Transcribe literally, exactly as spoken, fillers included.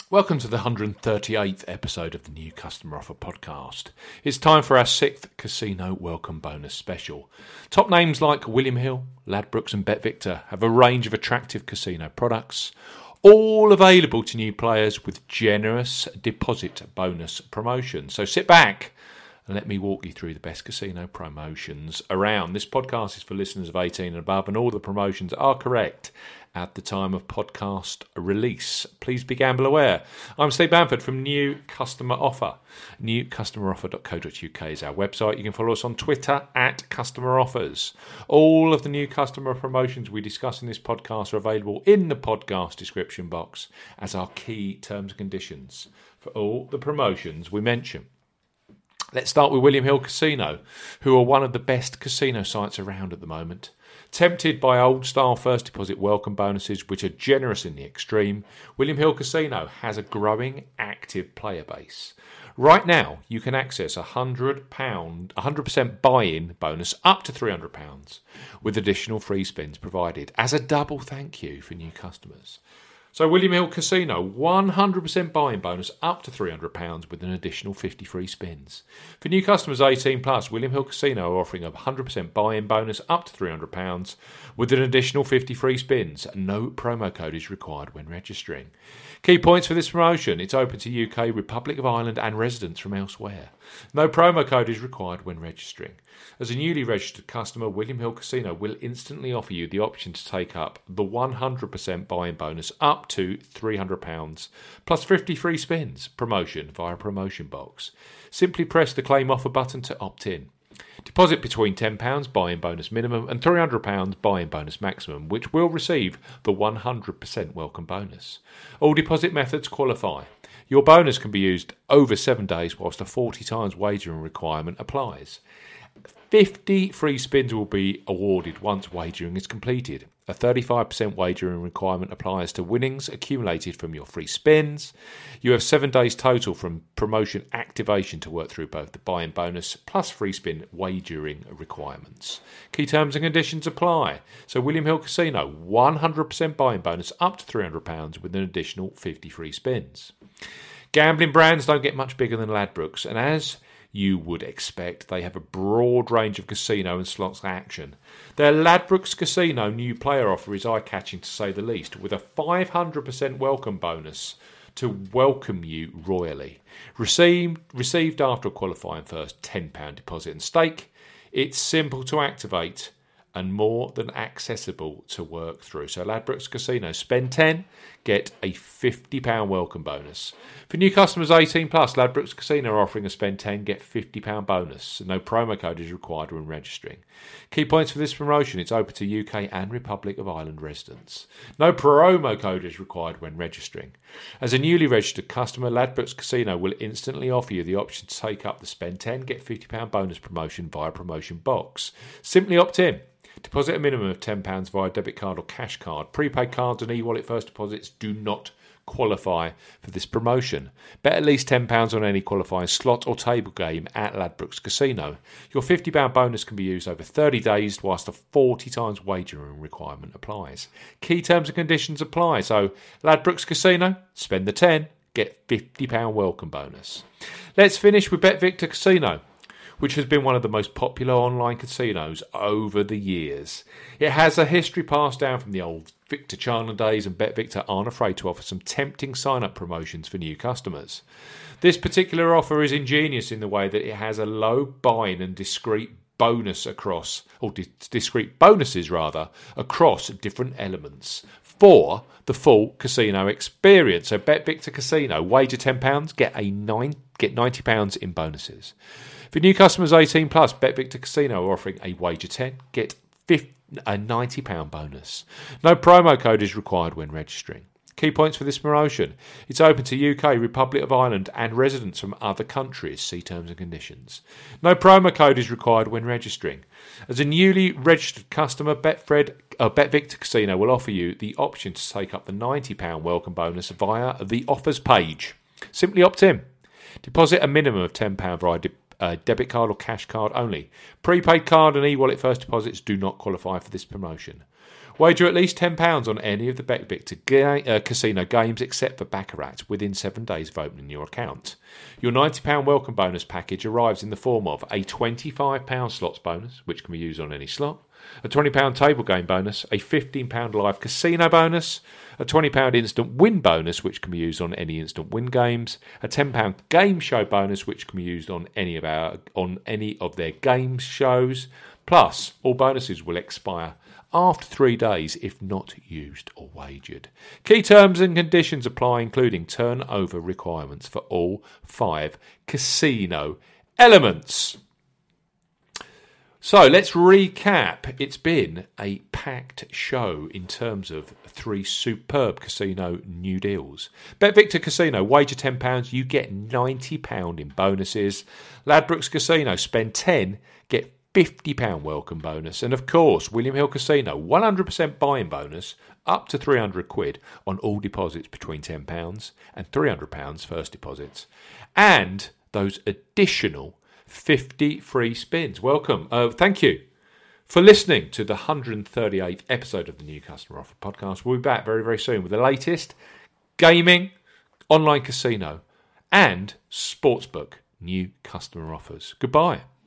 Welcome to the one hundred thirty-eighth episode of the New Customer Offer podcast. It's time for our sixth Casino Welcome Bonus special. Top names like William Hill, Ladbrokes and BetVictor have a range of attractive casino products, all available to new players with generous deposit bonus promotions. So sit back and let me walk you through the best casino promotions around. This podcast is for listeners of eighteen and above, and all the promotions are correct at the time of podcast release. Please be gamble aware. I'm Steve Bamford from New Customer Offer. new customer offer dot co dot uk is our website. You can follow us on Twitter at Customer Offers. All of the new customer promotions we discuss in this podcast are available in the podcast description box as our key terms and conditions for all the promotions we mention. Let's start with William Hill Casino, who are one of the best casino sites around at the moment. Tempted by old-style first deposit welcome bonuses, which are generous in the extreme, William Hill Casino has a growing, active player base. Right now, you can access a one hundred pounds, one hundred percent buy-in bonus up to three hundred pounds, with additional free spins provided as a double thank you for new customers. So William Hill Casino, one hundred percent buy-in bonus up to three hundred pounds with an additional fifty free spins. For new customers eighteen plus, William Hill Casino are offering a one hundred percent buy-in bonus up to three hundred pounds with an additional fifty free spins. No promo code is required when registering. Key points for this promotion: it's open to U K, Republic of Ireland and residents from elsewhere. No promo code is required when registering. As a newly registered customer, William Hill Casino will instantly offer you the option to take up the one hundred percent buy-in bonus up to three hundred pounds plus fifty free spins promotion via promotion box. Simply press the claim offer button to opt in. Deposit between ten pounds buy-in bonus minimum and three hundred pounds buy-in bonus maximum, which will receive the one hundred percent welcome bonus. All deposit methods qualify. Your bonus can be used over seven days whilst a forty times wagering requirement applies. fifty free spins will be awarded once wagering is completed. A thirty-five percent wagering requirement applies to winnings accumulated from your free spins. You have seven days total from promotion activation to work through both the buy-in bonus plus free spin wagering requirements. Key terms and conditions apply. So William Hill Casino, one hundred percent buy-in bonus up to three hundred pounds with an additional fifty free spins. Gambling brands don't get much bigger than Ladbrokes, and as you would expect, they have a broad range of casino and slots action. Their Ladbrokes Casino new player offer is eye-catching to say the least, with a five hundred percent welcome bonus to welcome you royally. Received, received after a qualifying first ten pounds deposit and stake. It's simple to activate and more than accessible to work through. So Ladbrokes Casino, spend ten, get a fifty pounds welcome bonus. For new customers eighteen plus, Ladbrokes Casino are offering a spend ten, get fifty pounds bonus. No promo code is required when registering. Key points for this promotion: it's open to U K and Republic of Ireland residents. No promo code is required when registering. As a newly registered customer, Ladbrokes Casino will instantly offer you the option to take up the spend ten, get fifty pounds bonus promotion via promotion box. Simply opt in. Deposit a minimum of ten pounds via debit card or cash card. Prepaid cards and e-wallet first deposits do not qualify for this promotion. Bet at least ten pounds on any qualifying slot or table game at Ladbrokes Casino. Your fifty pounds bonus can be used over thirty days whilst a forty times wagering requirement applies. Key terms and conditions apply. So Ladbrokes Casino, spend the ten, get fifty pounds welcome bonus. Let's finish with BetVictor Casino, which has been one of the most popular online casinos over the years. It has a history passed down from the old Victor Chandler days, and BetVictor aren't afraid to offer some tempting sign-up promotions for new customers. This particular offer is ingenious in the way that it has a low buy-in and discrete bonus across, or di- discrete bonuses rather, across different elements for the full casino experience. So BetVictor Casino, wager ten pounds, get a nine, get ninety pounds in bonuses. For new customers eighteen plus, BetVictor Casino are offering a wager ten, get a ninety pounds bonus. No promo code is required when registering. Key points for this promotion: it's open to U K, Republic of Ireland and residents from other countries. See terms and conditions. No promo code is required when registering. As a newly registered customer, Betfred, uh, BetVictor Casino will offer you the option to take up the ninety pounds welcome bonus via the offers page. Simply opt in. Deposit a minimum of ten pounds via de- uh, debit card or cash card only. Prepaid card and e-wallet first deposits do not qualify for this promotion. Wager at least ten pounds on any of the BetVictor ga- uh, casino games except for Baccarat within seven days of opening your account. Your ninety pounds welcome bonus package arrives in the form of a twenty-five pounds slots bonus, which can be used on any slot, a twenty pounds table game bonus, a fifteen pounds live casino bonus, a twenty pounds instant win bonus, which can be used on any instant win games, a ten pounds game show bonus, which can be used on any of our on any of their game shows. Plus, all bonuses will expire after three days if not used or wagered. Key terms and conditions apply, including turnover requirements for all five casino elements. So let's recap. It's been a packed show in terms of three superb casino new deals. BetVictor Casino, wager ten pounds, you get ninety pounds in bonuses. Ladbrokes Casino, spend ten pounds, get fifty pounds welcome bonus. And of course, William Hill Casino, one hundred percent buying bonus up to three hundred quid on all deposits between ten pounds and three hundred pounds first deposits. And those additional fifty free spins. Welcome. Uh, thank you for listening to the one hundred thirty-eighth episode of the New Customer Offer Podcast. We'll be back very, very soon with the latest gaming, online casino, and sportsbook new customer offers. Goodbye.